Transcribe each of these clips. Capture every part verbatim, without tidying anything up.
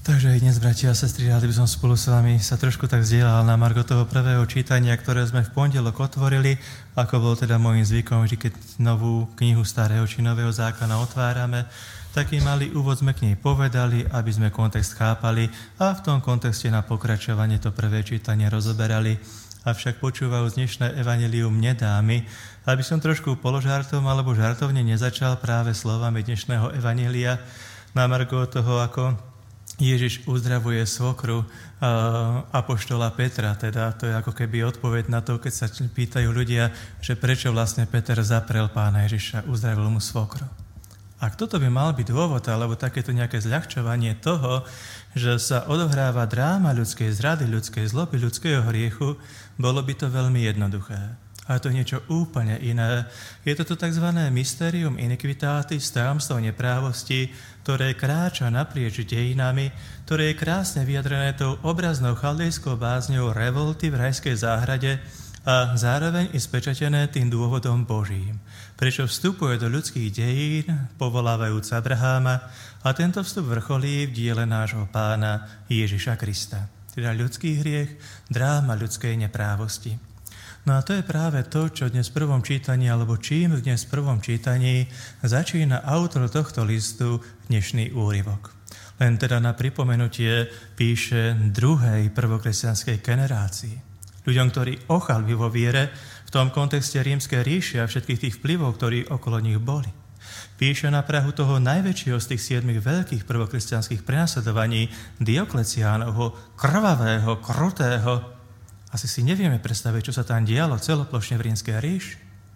Takže aj dnes, bratia a sestry, rád by som spolu s vami sa trošku tak zdieľal na margo toho prvého čítania, ktoré sme v pondelok otvorili, ako bol teda môjim zvykom, že keď novú knihu starého či nového zákona otvárame, taký malý úvod sme k nej povedali, aby sme kontext chápali a v tom kontexte na pokračovanie to prvé čítanie rozoberali. Avšak počúvajú dnešné evanjelium nedá mi, aby som trošku položartom alebo žartovne nezačal práve slovami dnešného evanjelia na margo toho, ako Ježiš uzdravuje svokru uh, apoštola Petra, teda to je ako keby odpoveď na to, keď sa pýtajú ľudia, že prečo vlastne Peter zaprel pána Ježiša, uzdravil mu svokru. Ak toto by mal byť dôvod, alebo takéto nejaké zľahčovanie toho, že sa odohráva dráma ľudskej zrady, ľudskej zloby, ľudského hriechu, bolo by to veľmi jednoduché. A to je niečo úplne iné. Je to to tzv. Mysterium iniquitatis, tajomstvo neprávosti, ktoré kráča naprieč dejinami, ktoré je krásne vyjadrené tou obraznou chaldejskou bázňou revolty v rajskej záhrade a zároveň i spečatené tým dôvodom Božím. Prečo vstupuje do ľudských dejín, povolávajúc Abraháma, a tento vstup vrcholí v diele nášho pána Ježiša Krista. Teda ľudský hriech, dráma ľudskej neprávosti. No a to je práve to, čo dnes v prvom čítaní, alebo čím dnes v prvom čítaní začína autor tohto listu dnešný úryvok. Len teda na pripomenutie píše druhej prvokresťanskej generácii. Ľuďom, ktorí ochalbi vo viere v tom kontexte rímskej ríše a všetkých tých vplyvov, ktorí okolo nich boli. Píše na prahu toho najväčšieho z tých siedmich veľkých prvokresťanských prenasledovaní Diokleciánovho, krvavého, krutého. Asi si nevieme predstaviť, čo sa tam dialo celoplošne v rímskej ríši.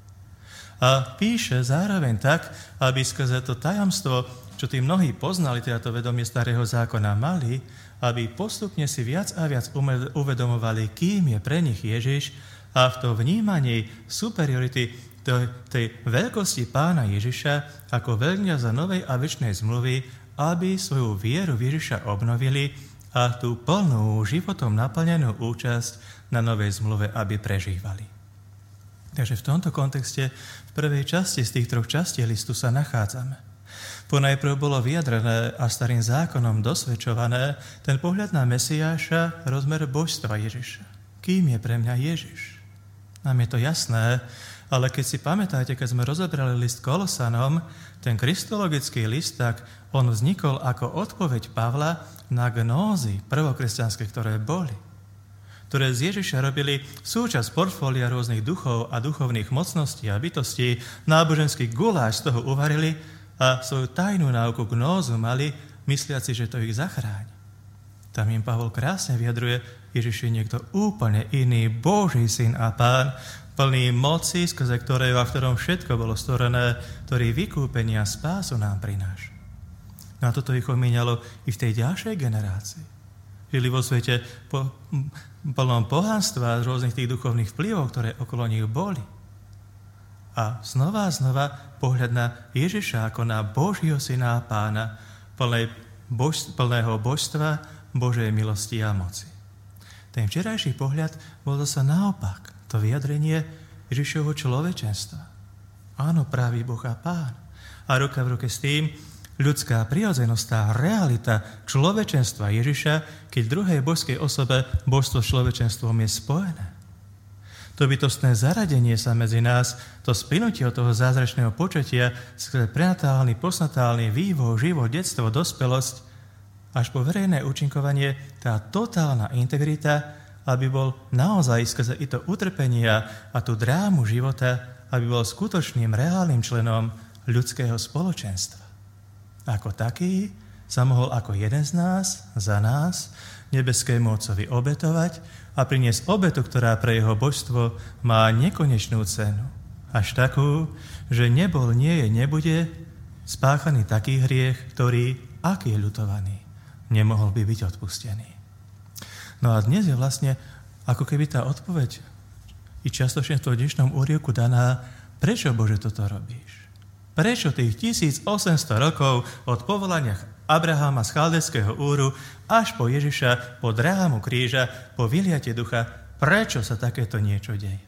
A píše zároveň tak, aby skrze to tajomstvo, čo tí mnohí poznali, teda to vedomie starého zákona mali, aby postupne si viac a viac uvedomovali, kým je pre nich Ježiš a v tom vnímaní superiority tej veľkosti pána Ježiša ako veľkňaza novej a večnej zmluvy, aby svoju vieru v Ježiša obnovili a tú plnú, životom naplnenú účasť na novej zmluve, aby prežívali. Takže v tomto kontexte v prvej časti z tých troch častí listu sa nachádzame. Ponajprv bolo vyjadrené a starým zákonom dosvedčované ten pohľad na Mesiáša, rozmer božstva Ježiša. Kým je pre mňa Ježiš? Nám je to jasné, ale keď si pamätáte, keď sme rozobrali list Kolosanom, ten kristologický list, tak on vznikol ako odpoveď Pavla na gnózy prvokresťanské, ktoré boli, ktoré z Ježiša robili súčasť portfólia rôznych duchov a duchovných mocností a bytostí, náboženský guláš z toho uvarili a svoju tajnú náuku gnózu mali, mysliaci, že to ich zachráni. Tam im Pavol krásne vyjadruje, Ježiš je niekto úplne iný, Boží syn a pán, plný moci, skrze ktorého a v ktorom všetko bolo stvorené, ktorý vykúpenia a spásu nám prináša. No a toto ich omíňalo i v tej ďalšej generácii. Žili vo svete po, plnom pohanstva z rôznych tých duchovných vplyvov, ktoré okolo nich boli. A znova a znova pohľad na Ježiša ako na Božieho syna a pána, plnej bož, plného božstva, Božej milosti a moci. Ten včerajší pohľad bol zasa naopak. To vyjadrenie Ježišovho človečenstva. Áno, pravý Boh a pán. A ruka v ruke s tým ľudská prirodzenosť, tá realita človečenstva Ježiša, keď v druhej božskej osobe božstvo s človečenstvom je spojené. To bytostné zaradenie sa medzi nás, to splynutie od toho zázračného počatia, skrze prenatálny, postnatálny vývoj, život, detstvo, dospelosť, až po verejné účinkovanie, tá totálna integrita, aby bol naozaj skrze i to utrpenia a tú drámu života, aby bol skutočným, reálnym členom ľudského spoločenstva. Ako taký sa mohol ako jeden z nás, za nás, nebeskému Otcovi obetovať a priniesť obetu, ktorá pre jeho božstvo má nekonečnú cenu. Až takú, že nebol, nie je, nebude spáchaný taký hriech, ktorý, ak je ľutovaný, nemohol by byť odpustený. No a dnes je vlastne ako keby tá odpoveď i častočne v tom dnešnom úryvku daná, prečo, Bože, toto robíš? Prečo tých tisícosemsto rokov od povolania Abraháma z Chaldejského Úru až po Ježiša, po drámu kríža, po vyliatie ducha, prečo sa takéto niečo deje?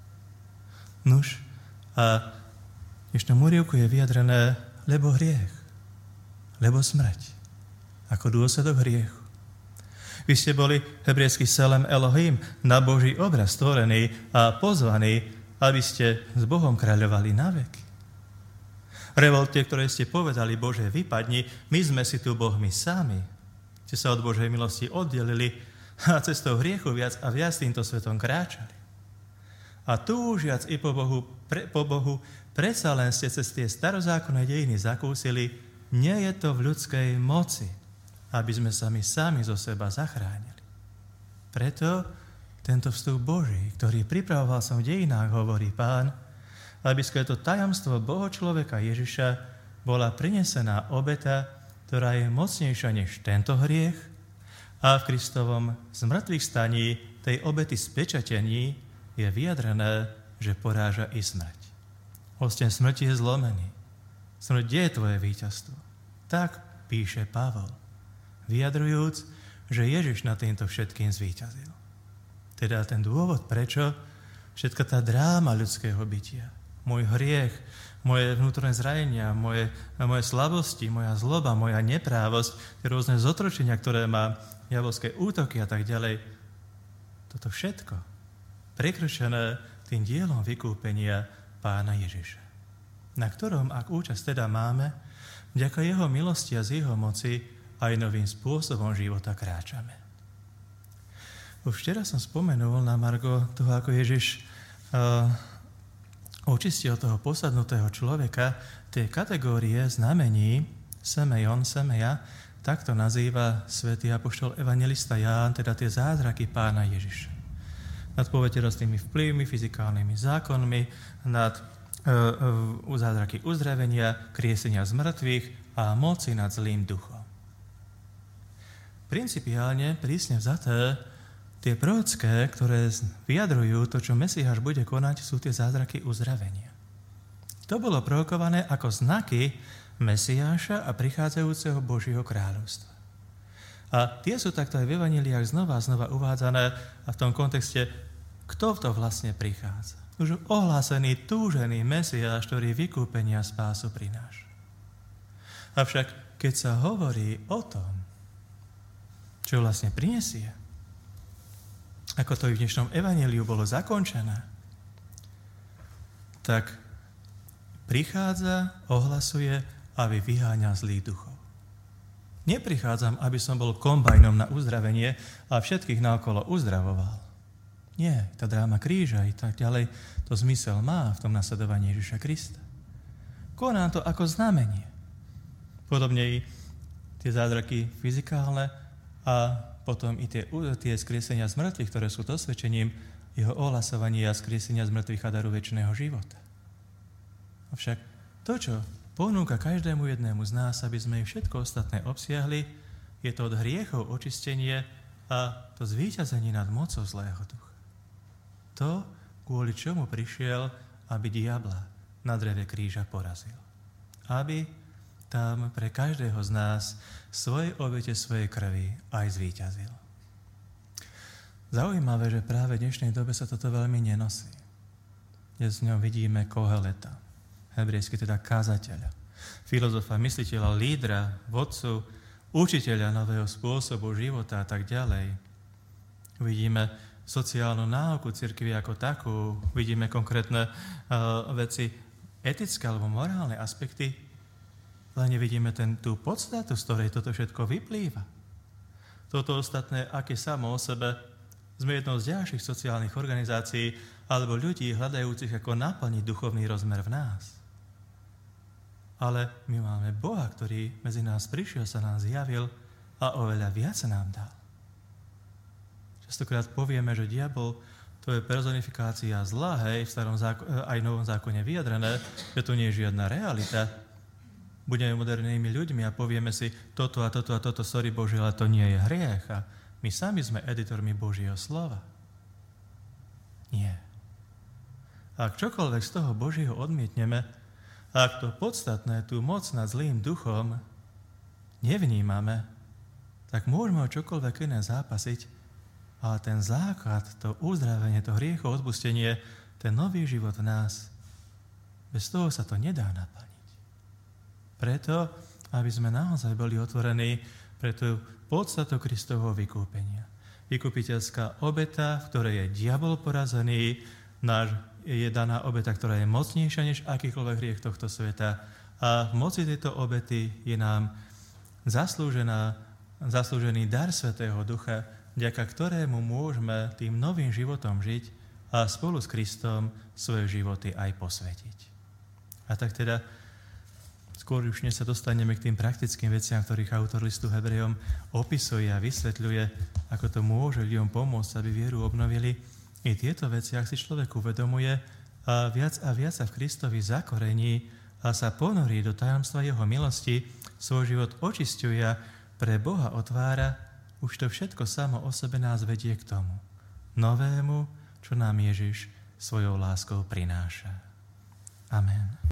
Nuž, a v dnešnom úryvku je vyjadrené, lebo hriech, lebo smrť, ako dôsledok hriechu. Vy ste boli hebrejský Selem Elohim, na Boží obraz stvorený a pozvaní, aby ste s Bohom kráľovali na veky. Revolte, ktoré ste povedali, Bože, vypadni, my sme si tu Bohmi sami. Ste sa od Božej milosti oddelili a cestou hriechu viac a viac týmto svetom kráčali. A túžiac i po Bohu, pre, po Bohu, predsa len ste cez tie starozákonné dejiny zakúsili, nie je to v ľudskej moci, aby sme sa my sami zo seba zachránili. Preto tento vstup Boží, ktorý pripravoval som v dejinách, hovorí Pán, aby skrze to tajomstvo Boha človeka Ježiša bola prinesená obeta, ktorá je mocnejšia než tento hriech a v Kristovom zmrtvých staní tej obety spečatení je vyjadrené, že poráža i smrť. Osteň smrti je zlomený. Smrť, kde je tvoje víťazstvo? Tak píše Pavol, vyjadrujúc, že Ježiš nad týmto všetkým zvíťazil. Teda ten dôvod, prečo všetka tá dráma ľudského bytia, môj hriech, moje vnútorné zranenia, moje, moje slabosti, moja zloba, moja neprávosť, tie rôzne zotročenia, ktoré má, diabolské útoky a tak ďalej, toto všetko prekročené tým dielom vykúpenia Pána Ježiša, na ktorom, ak účasť teda máme, vďaka jeho milosti a z jeho moci aj novým spôsobom života kráčame. Už včera som spomenul na margo toho, ako Ježiš uh, očistil toho posadnutého človeka, tie kategórie znamení semejon, semeja, takto nazýva svätý apoštol evanjelista Ján, teda tie zázraky Pána Ježiša. Nad poveternostnými vplyvmi, fyzikálnymi zákonmi, nad uh, uh, zázraky uzdravenia, kriesenia z mŕtvych a moci nad zlým duchom. Principiálne, prísne vzaté, tie prorocké, ktoré vyjadrujú to, čo Mesiáš bude konať, sú tie zázraky uzdravenia. To bolo prorokované ako znaky Mesiáša a prichádzajúceho Božieho kráľovstva. A tie sú takto aj v evanjeliách znova a znova uvádzané a v tom kontexte, kto to vlastne prichádza. Už ohlásený, túžený Mesiáš, ktorý vykúpenia a spásu prináša. Avšak, keď sa hovorí o tom, čo vlastne prinesie, ako to i v dnešnom evanjeliu bolo zakončené, tak prichádza, ohlasuje, aby vyháňal zlých duchov. Neprichádzam, aby som bol kombajnom na uzdravenie a všetkých naokolo uzdravoval. Nie, tá dráma kríža i tak ďalej, to zmysel má v tom nasledovaní Ježiša Krista. Konám to ako znamenie. Podobne i tie zázraky fyzikálne a potom i tie, tie skriesenia z mŕtvych, ktoré sú dosvedčením jeho ohlasovania a skriesenia z mŕtvych a daru večného života. Avšak to, čo ponúka každému jednému z nás, aby sme ich všetko ostatné obsiahli, je to od hriechov očistenie a to zvíťazenie nad mocou zlého ducha. To, kvôli čomu prišiel, aby diabla na dreve kríža porazil. Aby tam pre každého z nás svojej obete, svojej krvi aj zvíťazil. Zaujímavé, že práve v dnešnej dobe sa toto veľmi nenosí. Dnes v ňom vidíme Koheleta, hebrejsky teda kázateľa, filozofa, mysliteľa, lídra, vodcu, učiteľa nového spôsobu života a tak ďalej. Vidíme sociálnu náuku cirkvi ako takú, vidíme konkrétne uh, veci etické alebo morálne aspekty, ale nevidíme ten, tú podstatu, z ktorej toto všetko vyplýva. Toto ostatné, aké samo o sebe, sme jednou z ďalších sociálnych organizácií alebo ľudí hľadajúcich, ako naplniť duchovný rozmer v nás. Ale my máme Boha, ktorý medzi nás prišiel, sa nám zjavil a oveľa viac nám dal. Častokrát povieme, že diabol to je personifikácia zla, hej, v starom zákone, aj novom zákone vyjadrené, že to nie je žiadna realita. Budeme modernými ľuďmi a povieme si toto a toto a toto, sorry Bože, ale to nie je hriech. A my sami sme editormi Božieho slova. Nie. Ak čokoľvek z toho Božieho odmietneme, ak to podstatné, tú moc nad zlým duchom nevnímame, tak môžeme o čokoľvek iné zápasiť, ale ten základ, to uzdravenie, to hriecho, odpustenie, ten nový život v nás, bez toho sa to nedá naplniť. Preto, aby sme naozaj boli otvorení pre tú podstatu Kristovho vykúpenia. Vykupiteľská obeta, v ktorej je diabol porazený, náš je daná obeta, ktorá je mocnejšia než akýkoľvek hriech tohto sveta. A v moci tejto obety je nám zaslúžená, zaslúžený dar Svätého Ducha, vďaka ktorému môžeme tým novým životom žiť a spolu s Kristom svoje životy aj posvetiť. A tak teda, skôr už než sa dostaneme k tým praktickým veciam, ktorých autor listu Hebrejom opisuje a vysvetľuje, ako to môže ľuďom pomôcť, aby vieru obnovili, i tieto veci, ak si človek uvedomuje a viac a viac sa v Kristovi zakorení a sa ponorí do tajomstva jeho milosti, svoj život očisťuje a pre Boha otvára, už to všetko samo o sebe nás vedie k tomu novému, čo nám Ježiš svojou láskou prináša. Amen.